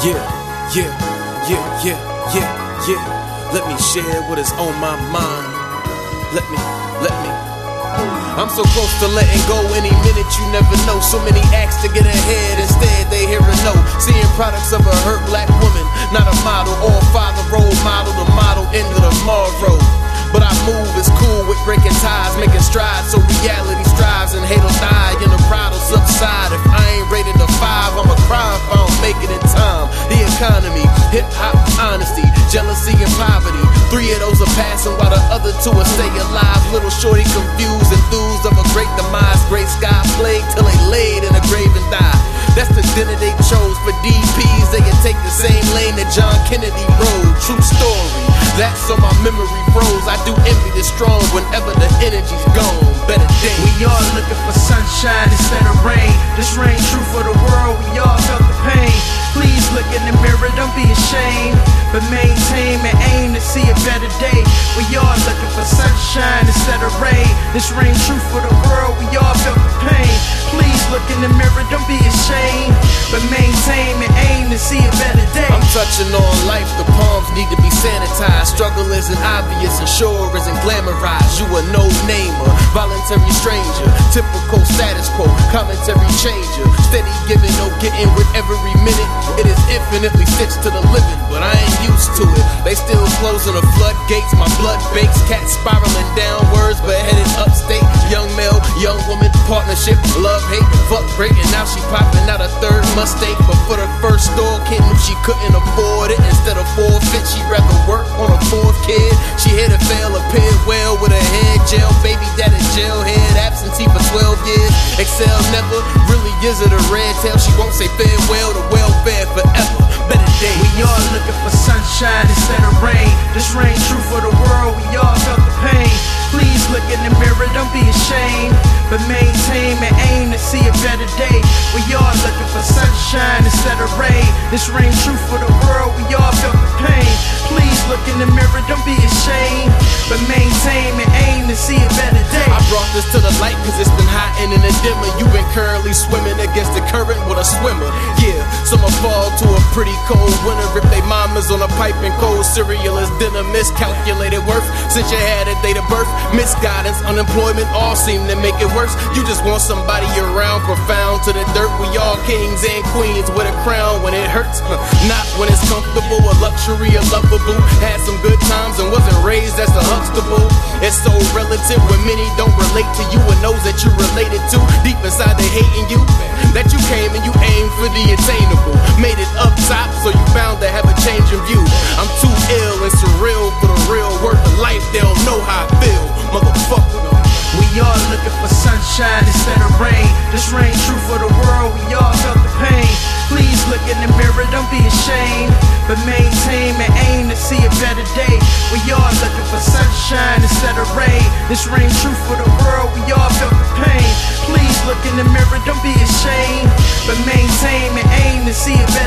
Yeah, yeah, yeah, yeah, yeah, yeah. Let me share what is on my mind. Let me. I'm so close to letting go, any minute you never know. So many acts to get ahead, instead they hear a no. Seeing products of a hurt black woman, not a model or father role model, the model end of tomorrow. But I move, it's cool with breaking ties, making strides, so reality strives and hate'll die and the proud'll subside. If I ain't rated a 5, I'ma cry if I don't make it in time. The economy, hip-hop, honesty, jealousy and poverty, 3 of those are passing while the other 2 will stay alive. Little shorty confused, enthused of a great demise. Great sky plagued till they laid in a grave and died. That's the dinner they chose for DPs. They can take the same lane that John Kennedy rode. True story, that's on my memory froze. I do envy the strong whenever the energy's gone. Better days. We all looking for sunshine instead of rain. This rain true for the world, we all felt the pain. Please look in the mirror, don't be ashamed, but maintain and aim to see a better day. We all looking for sunshine instead of rain. This rain true for the world, we all felt the pain. Please look in the mirror, don't be ashamed, but maintain and aim to see a better day. I'm touching on life, the palms need to be sanitized. Struggle isn't obvious and sure isn't glamorized. You a no-namer, voluntary stranger, typical status quo, commentary changer. Steady giving, no getting with every minute. It is infinitely stitched to the living, but I ain't used to it. They still closing the floodgates, my blood bakes. Cats spiraling downwards, but headed upstate. Young male, young woman, partnership, love, hate, fuck, break, and now she popping out a third mistake. But for the first store, kid knew she couldn't afford it. Instead of forfeit, she'd rather work on a 4th kid. She had to fail, appeared well with her head jail. Baby daddy jailhead, absentee for 12 years. Excel never really gives it a red tail. She won't say farewell to welfare forever. Better days. We all looking for sunshine instead of rain. This rain true for the world, we all felt the pain. Please look in the mirror, don't be ashamed, but maintain and aim to see a better day. We all looking for sunshine instead of rain. This rain true for the world, we all felt the pain. Please look in the mirror, don't be ashamed, but maintain and aim to see a better day. I brought this to the light cause it's been hot and in the dimmer. You've been currently swimming against the current with a swimmer. Yeah, summer fall to a pretty cold winter. If they mamas on a pipe and cold cereal is dinner. Miscalculated worth since you had a date of birth. Misguidance, unemployment, all seem to make it worse. You just want somebody around, profound to the dirt. We all kings and queens with a crown when it hurts, not when it's comfortable. A luxury, a lovable. Had some good times and wasn't raised as a Huxtable. It's so relative when many don't relate to you and those that you related to. Deep inside they hating you, that you came and you aimed for the attainable. Made it up top, so you bound to have a change in view. I'm too ill and surreal for the real worth of life. They don't know how I feel, motherfucker. We all looking for sunshine instead of rain. This rain true for the world, we all felt the pain. Please look in the mirror, don't be ashamed, but maintain and aim to see a better day. We all looking for sunshine instead of rain. This rain true for the world, we all felt the pain. Please look in the mirror, don't be ashamed, but maintain and aim to see a better day.